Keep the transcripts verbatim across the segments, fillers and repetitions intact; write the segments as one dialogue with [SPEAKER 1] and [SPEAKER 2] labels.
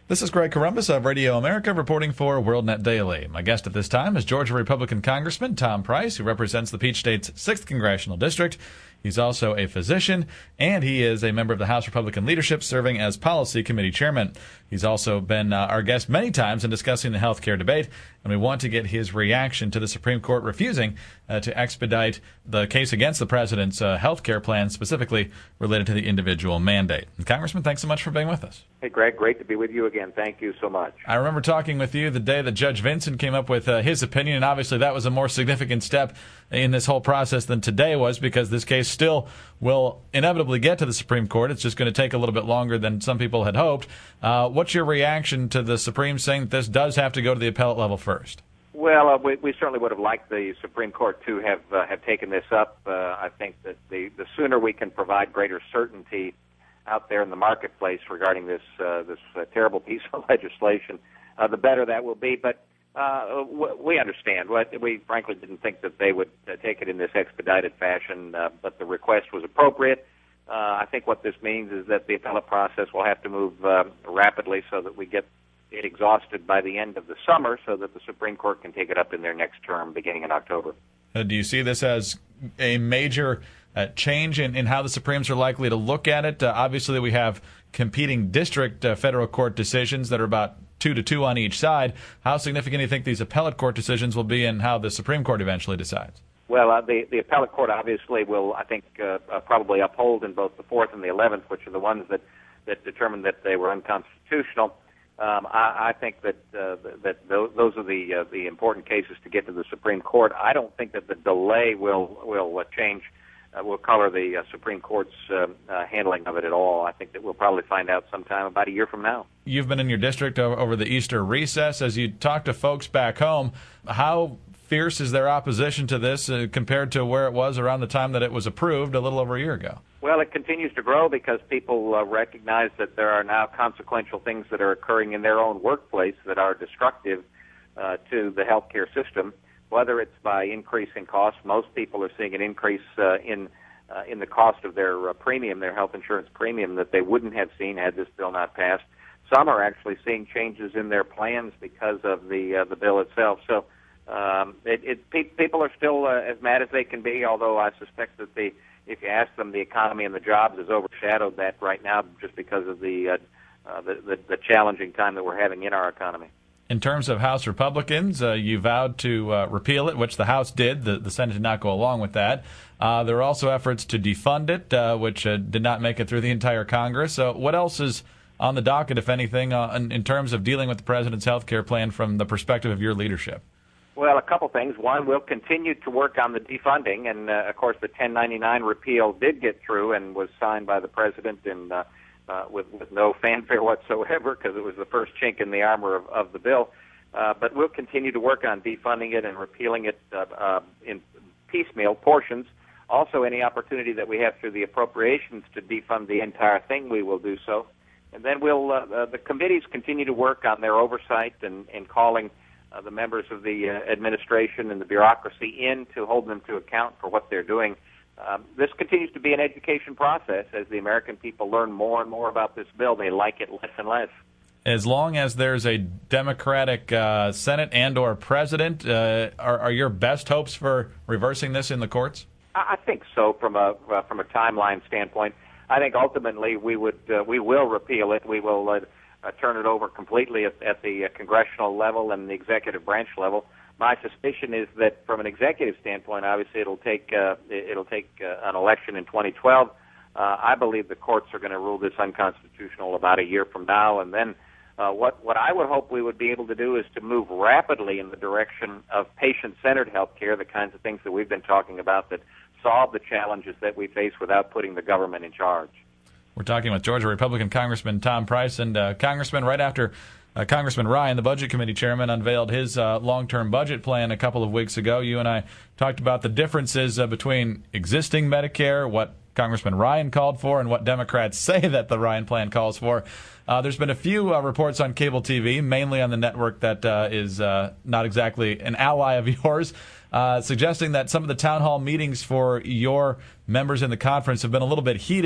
[SPEAKER 1] This is Greg Corombos of Radio America reporting for WorldNet Daily. My guest at this time is Georgia Republican Congressman Tom Price, who represents the Peach State's sixth Congressional District. He's also a physician, and he is a member of the House Republican leadership serving as Policy Committee Chairman. He's also been uh, our guest many times in discussing the health care debate, and we want to get his reaction to the Supreme Court refusing uh, to expedite the case against the president's uh, health care plan, specifically related to the individual mandate. And Congressman, thanks so much for being with us.
[SPEAKER 2] Hey, Greg, great to be with you again. Thank you so much.
[SPEAKER 1] I remember talking with you the day that Judge Vinson came up with uh, his opinion, and obviously that was a more significant step in this whole process than today was, because this case still will inevitably get to the Supreme Court. It's just going to take a little bit longer than some people had hoped. Uh, what's your reaction to the Supreme saying that this does have to go to the appellate level first?
[SPEAKER 2] Well, uh, we, we certainly would have liked the Supreme Court to have uh, have taken this up. Uh, I think that the, the sooner we can provide greater certainty out there in the marketplace regarding this uh, this uh, terrible piece of legislation, uh, the better that will be. But uh, we understand. We frankly didn't think that they would uh, take it in this expedited fashion, uh, but the request was appropriate. Uh, I think what this means is that the appellate process will have to move uh, rapidly so that we get it exhausted by the end of the summer so that the Supreme Court can take it up in their next term beginning in October.
[SPEAKER 1] Uh, do you see this as a major uh, change in, in how the Supremes are likely to look at it? Uh, obviously, we have competing district uh, federal court decisions that are about two to two on each side. How significant do you think these appellate court decisions will be in how the Supreme Court eventually decides?
[SPEAKER 2] Well, uh, the, the appellate court obviously will, I think, uh, uh, probably uphold in both the fourth and the eleventh, which are the ones that, that determined that they were unconstitutional. Um, I, I think that uh, that those are the uh, the important cases to get to the Supreme Court. I don't think that the delay will will uh, change, uh, will color the uh, Supreme Court's uh, uh, handling of it at all. I think that we'll probably find out sometime about a year from now.
[SPEAKER 1] You've been in your district over the Easter recess. As you talk to folks back home, how fierce is their opposition to this uh, compared to where it was around the time that it was approved a little over a year ago?
[SPEAKER 2] Well, it continues to grow because people uh, recognize that there are now consequential things that are occurring in their own workplace that are destructive uh, to the healthcare system, whether it's by increasing costs. Most people are seeing an increase uh, in uh, in the cost of their uh, premium, their health insurance premium, that they wouldn't have seen had this bill not passed. Some are actually seeing changes in their plans because of the uh, the bill itself. So um, it, it, pe- people are still uh, as mad as they can be, although I suspect that the if you ask them, the economy and the jobs has overshadowed that right now just because of the, uh, uh, the, the the challenging time that we're having in our economy.
[SPEAKER 1] In terms of House Republicans, uh, you vowed to uh, repeal it, which the House did. The, the Senate did not go along with that. Uh, there are also efforts to defund it, uh, which uh, did not make it through the entire Congress. So what else is on the docket, if anything, uh, in, in terms of dealing with the president's health care plan from the perspective of your leadership?
[SPEAKER 2] Well, a couple things. One, we'll continue to work on the defunding, and uh, of course, the ten ninety-nine repeal did get through and was signed by the president, and uh, uh, with, with no fanfare whatsoever, because it was the first chink in the armor of, of the bill. Uh, but we'll continue to work on defunding it and repealing it uh, uh, in piecemeal portions. Also, any opportunity that we have through the appropriations to defund the entire thing, we will do so. And then we'll uh, uh, the committees continue to work on their oversight and, and calling Uh, the members of the uh, administration and the bureaucracy in to hold them to account for what they're doing. Um, this continues to be an education process as the American people learn more and more about this bill. They like it less and less.
[SPEAKER 1] As long as there's a Democratic uh, Senate and or president, uh, are, are your best hopes for reversing this in the courts?
[SPEAKER 2] I, I think so from a uh, from a timeline standpoint. I think ultimately we would uh, we will repeal it. We will uh, Uh, turn it over completely at, at the uh, congressional level and the executive branch level. My suspicion is that from an executive standpoint, obviously it'll take uh, it'll take uh, an election in twenty twelve. Uh, I believe the courts are going to rule this unconstitutional about a year from now, and then uh, what what I would hope we would be able to do is to move rapidly in the direction of patient-centered health care, the kinds of things that we've been talking about that solve the challenges that we face without putting the government in charge.
[SPEAKER 1] We're talking with Georgia Republican Congressman Tom Price. And uh, Congressman, right after uh, Congressman Ryan, the Budget Committee Chairman, unveiled his uh, long-term budget plan a couple of weeks ago, you and I talked about the differences uh, between existing Medicare, what Congressman Ryan called for, and what Democrats say that the Ryan plan calls for. Uh, there's been a few uh, reports on cable T V, mainly on the network that uh, is uh, not exactly an ally of yours, uh, suggesting that some of the town hall meetings for your members in the conference have been a little bit heated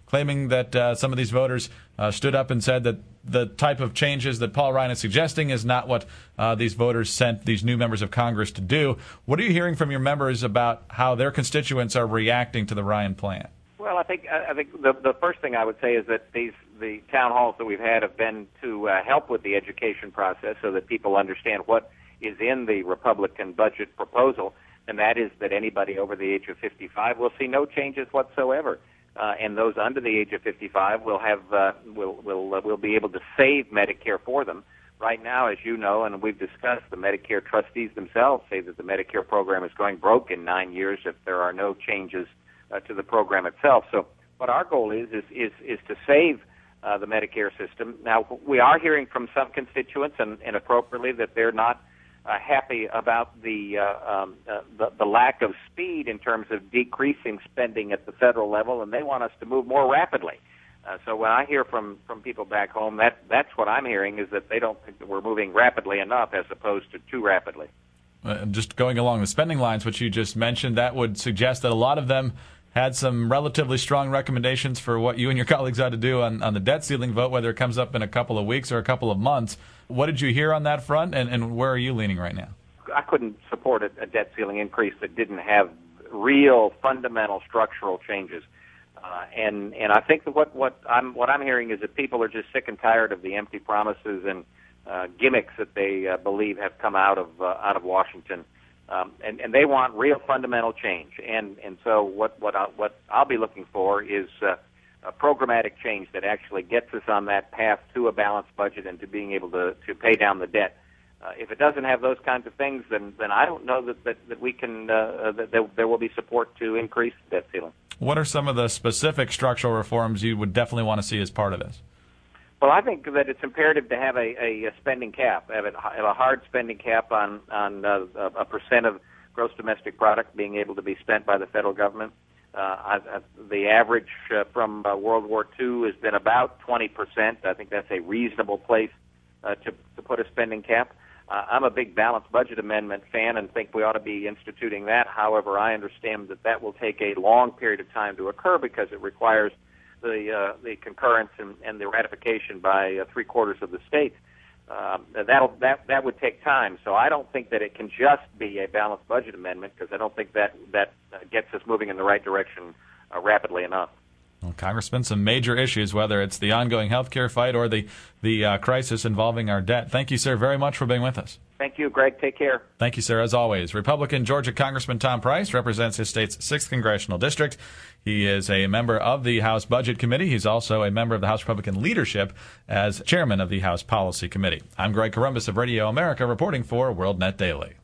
[SPEAKER 1] claiming that uh, some of these voters uh, stood up and said that the type of changes that Paul Ryan is suggesting is not what uh, these voters sent these new members of Congress to do. What are you hearing from your members about how their constituents are reacting to the Ryan plan?
[SPEAKER 2] Well, I think I think the the first thing I would say is that these the town halls that we've had have been to uh, help with the education process so that people understand what is in the Republican budget proposal, and that is that anybody over the age of fifty-five will see no changes whatsoever. Uh, and those under the age of fifty-five will have uh, will will uh, will be able to save Medicare for them. Right now, as you know, and we've discussed, the Medicare trustees themselves say that the Medicare program is going broke in nine years if there are no changes uh, to the program itself. So, what our goal is is is, is to save uh, the Medicare system. Now, we are hearing from some constituents, and, and appropriately, that they're not Uh, happy about the, uh, um, uh, the the lack of speed in terms of decreasing spending at the federal level, and they want us to move more rapidly. Uh, so when I hear from, from people back home, that that's what I'm hearing, is that they don't think that we're moving rapidly enough as opposed to too rapidly.
[SPEAKER 1] Uh, just going along the spending lines, which you just mentioned, that would suggest that a lot of them had some relatively strong recommendations for what you and your colleagues ought to do on, on the debt ceiling vote, whether it comes up in a couple of weeks or a couple of months. What did you hear on that front, and, and where are you leaning right now?
[SPEAKER 2] I couldn't support a, a debt ceiling increase that didn't have real fundamental structural changes. Uh, and and I think that what, what I'm what I'm hearing is that people are just sick and tired of the empty promises and uh, gimmicks that they uh, believe have come out of uh, out of Washington. Um, and, and they want real fundamental change. And, and so what, what, I, what I'll be looking for is uh, a programmatic change that actually gets us on that path to a balanced budget and to being able to, to pay down the debt. Uh, if it doesn't have those kinds of things, then, then I don't know that, that, that we can, uh, that there, there will be support to increase the debt ceiling.
[SPEAKER 1] What are some of the specific structural reforms you would definitely want to see as part of this?
[SPEAKER 2] Well, I think that it's imperative to have a, a, a spending cap, have, it, have a hard spending cap on, on uh, a percent of gross domestic product being able to be spent by the federal government. Uh, I, I, the average uh, from uh, World War Two has been about twenty percent. I think that's a reasonable place uh, to, to put a spending cap. Uh, I'm a big balanced budget amendment fan and think we ought to be instituting that. However, I understand that that will take a long period of time to occur because it requires the uh, the concurrence and, and the ratification by uh, three quarters of the states. Uh, that'll, that that would take time. So I don't think that it can just be a balanced budget amendment, because I don't think that that uh, gets us moving in the right direction uh, rapidly enough.
[SPEAKER 1] Well, Congressman, some major issues, whether it's the ongoing health care fight or the the uh, crisis involving our debt. Thank you, sir, very much for being with us.
[SPEAKER 2] Thank you, Greg. Take care.
[SPEAKER 1] Thank you, sir, as always. Republican Georgia Congressman Tom Price represents his state's sixth Congressional District. He is a member of the House Budget Committee. He's also a member of the House Republican leadership as chairman of the House Policy Committee. I'm Greg Corombos of Radio America, reporting for WorldNet Daily.